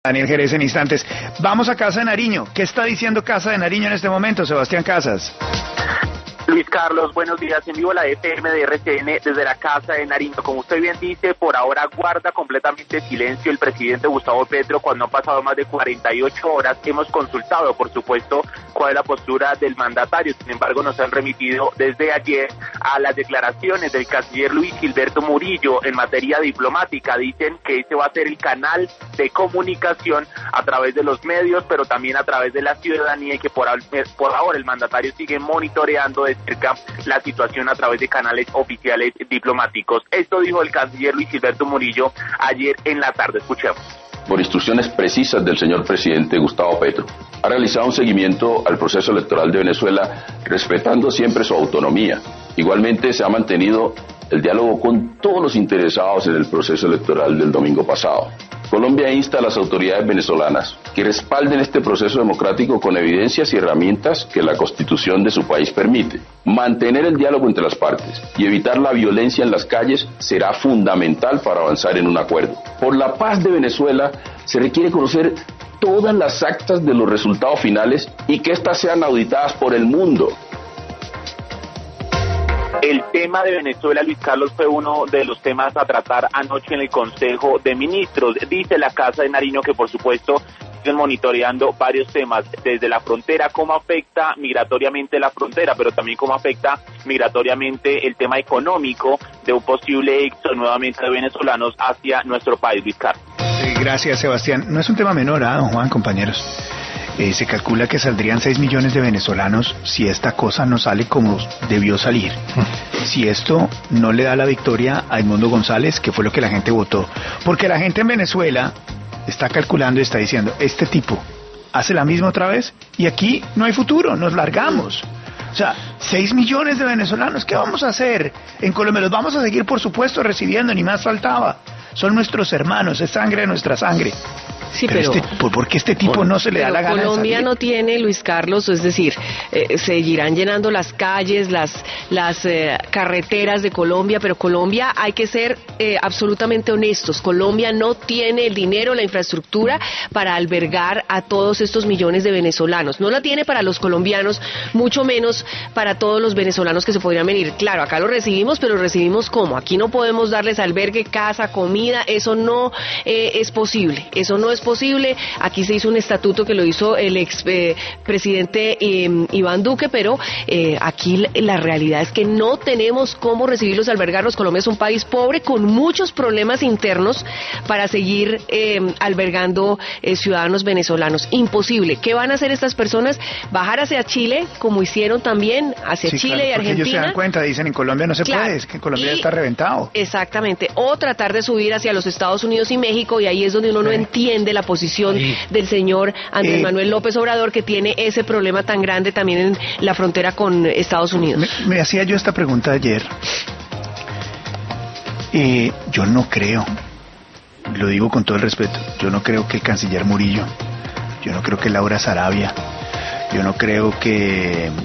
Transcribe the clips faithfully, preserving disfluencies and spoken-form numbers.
Daniel Jerez en instantes. Vamos a Casa de Nariño. ¿Qué está diciendo Casa de Nariño en este momento, Sebastián Casas? Luis Carlos, buenos días. En vivo la F M de R C N desde la Casa de Nariño. Como usted bien dice, por ahora guarda completamente silencio el presidente Gustavo Petro cuando han pasado más de cuarenta y ocho horas. Hemos consultado, por supuesto, cuál es la postura del mandatario. Sin embargo, nos han remitido desde ayer a las declaraciones del canciller Luis Gilberto Murillo en materia diplomática. Dicen que ese va a ser el canal de comunicación a través de los medios, pero también a través de la ciudadanía, y que por, por ahora el mandatario sigue monitoreando de cerca la situación a través de canales oficiales diplomáticos. Esto dijo el canciller Luis Gilberto Murillo ayer en la tarde. Escuchemos. Por instrucciones precisas del señor presidente Gustavo Petro, ha realizado un seguimiento al proceso electoral de Venezuela, respetando siempre su autonomía. Igualmente se ha mantenido el diálogo con todos los interesados en el proceso electoral del domingo pasado. Colombia insta a las autoridades venezolanas que respalden este proceso democrático con evidencias y herramientas que la Constitución de su país permite. Mantener el diálogo entre las partes y evitar la violencia en las calles será fundamental para avanzar en un acuerdo. Por la paz de Venezuela se requiere conocer todas las actas de los resultados finales y que éstas sean auditadas por el mundo. El tema de Venezuela, Luis Carlos, fue uno de los temas a tratar anoche en el Consejo de Ministros. Dice la Casa de Nariño que, por supuesto, siguen monitoreando varios temas, desde la frontera, cómo afecta migratoriamente la frontera, pero también cómo afecta migratoriamente el tema económico de un posible éxodo nuevamente de venezolanos hacia nuestro país, Luis Carlos. Sí, gracias, Sebastián. No es un tema menor, ¿ah, don Juan, compañeros? Eh, se calcula que saldrían seis millones de venezolanos si esta cosa no sale como debió salir. Si esto no le da la victoria a Edmundo González, que fue lo que la gente votó. Porque la gente en Venezuela está calculando y está diciendo, este tipo hace la misma otra vez y aquí no hay futuro, nos largamos. O sea, seis millones de venezolanos, ¿qué vamos a hacer? En Colombia los vamos a seguir, por supuesto, recibiendo, ni más faltaba. Son nuestros hermanos, es sangre de nuestra sangre. Sí, pero, pero este, ¿por qué este tipo por, no se le da la gana Colombia de no tiene, Luis Carlos, es decir, eh, seguirán llenando las calles, las las eh, carreteras de Colombia, pero Colombia, hay que ser eh, absolutamente honestos, Colombia no tiene el dinero, la infraestructura para albergar a todos estos millones de venezolanos, no la tiene para los colombianos, mucho menos para todos los venezolanos que se podrían venir. Claro, acá lo recibimos, pero recibimos ¿cómo? Aquí no podemos darles albergue, casa, comida, eso no eh, es posible, eso no es posible. Aquí se hizo un estatuto que lo hizo el ex eh, presidente eh, Iván Duque, pero eh, aquí la, la realidad es que no tenemos cómo recibirlos, albergarlos. Colombia es un país pobre con muchos problemas internos para seguir eh, albergando eh, ciudadanos venezolanos. Imposible. ¿Qué van a hacer estas personas? Bajar hacia Chile, como hicieron también hacia sí, Chile claro, y Argentina. Ellos se dan cuenta, dicen en Colombia no se claro, puede, es que en Colombia y, ya está reventado. Exactamente. O tratar de subir hacia los Estados Unidos y México, y ahí es donde uno sí. no entiende la posición sí. del señor Andrés eh, Manuel López Obrador, que tiene ese problema tan grande también en la frontera con Estados Unidos. Me, me hacía yo esta pregunta ayer. Eh, yo no creo, lo digo con todo el respeto, yo no creo que el canciller Murillo, yo no creo que Laura Sarabia, yo no creo que, eh,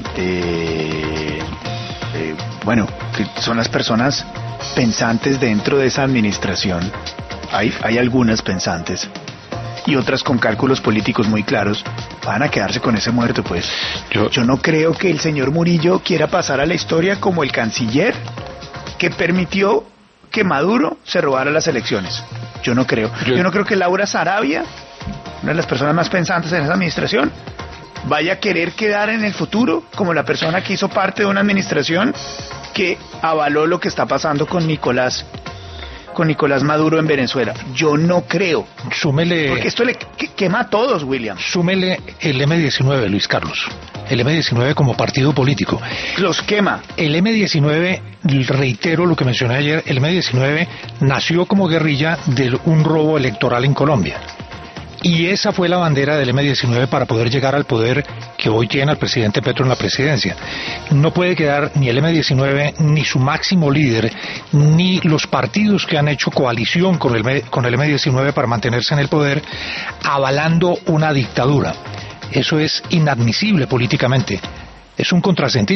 eh, bueno, que son las personas pensantes dentro de esa administración. Hay, hay algunas pensantes y otras con cálculos políticos muy claros, van a quedarse con ese muerto, pues. Yo, yo no creo que el señor Murillo quiera pasar a la historia como el canciller que permitió que Maduro se robara las elecciones. Yo no creo. Yo, yo no creo que Laura Sarabia, una de las personas más pensantes en esa administración, vaya a querer quedar en el futuro como la persona que hizo parte de una administración que avaló lo que está pasando con Nicolás con Nicolás Maduro en Venezuela. Yo no creo. Súmele... Porque esto le quema a todos, William. Súmele el eme diecinueve, Luis Carlos. El eme diecinueve como partido político. Los quema. El eme diecinueve, reitero lo que mencioné ayer, el eme diecinueve nació como guerrilla de un robo electoral en Colombia. Y esa fue la bandera del eme diecinueve para poder llegar al poder que hoy tiene el presidente Petro en la presidencia. No puede quedar ni el eme diecinueve, ni su máximo líder, ni los partidos que han hecho coalición con el, con el eme diecinueve para mantenerse en el poder, avalando una dictadura. Eso es inadmisible políticamente. Es un contrasentido.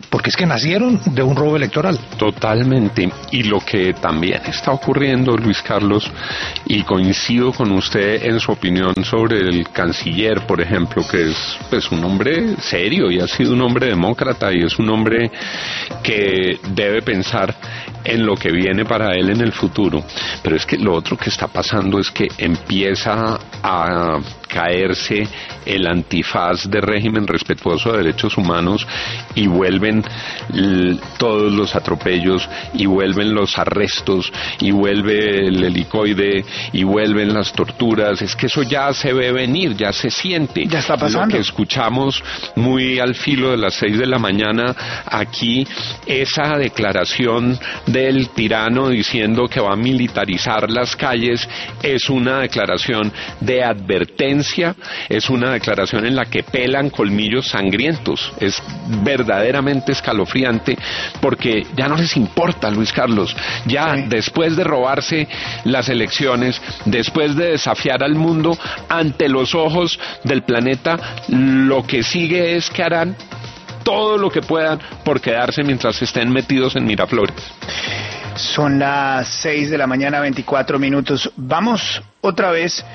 porque es que nacieron de un robo electoral. Totalmente. Y lo que también está ocurriendo, Luis Carlos, y coincido con usted en su opinión sobre el canciller, por ejemplo, que es pues un hombre serio y ha sido un hombre demócrata y es un hombre que debe pensar en lo que viene para él en el futuro. Pero es que lo otro que está pasando es que empieza a caerse el antifaz de régimen respetuoso de derechos humanos y vuelven l- todos los atropellos y vuelven los arrestos y vuelve el helicoide y vuelven las torturas. Es que eso ya se ve venir, ya se siente. Ya está pasando. Lo que escuchamos muy al filo de las seis de la mañana aquí, esa declaración del tirano diciendo que va a militarizar las calles, es una declaración de advertencia, es una declaración en la que pelan colmillos sangrientos. Es verdaderamente escalofriante porque ya no les importa, Luis Carlos. Ya Sí. después de robarse las elecciones, después de desafiar al mundo ante los ojos del planeta, lo que sigue es que harán todo lo que puedan por quedarse mientras estén metidos en Miraflores. Son las seis de la mañana, veinticuatro minutos. Vamos otra vez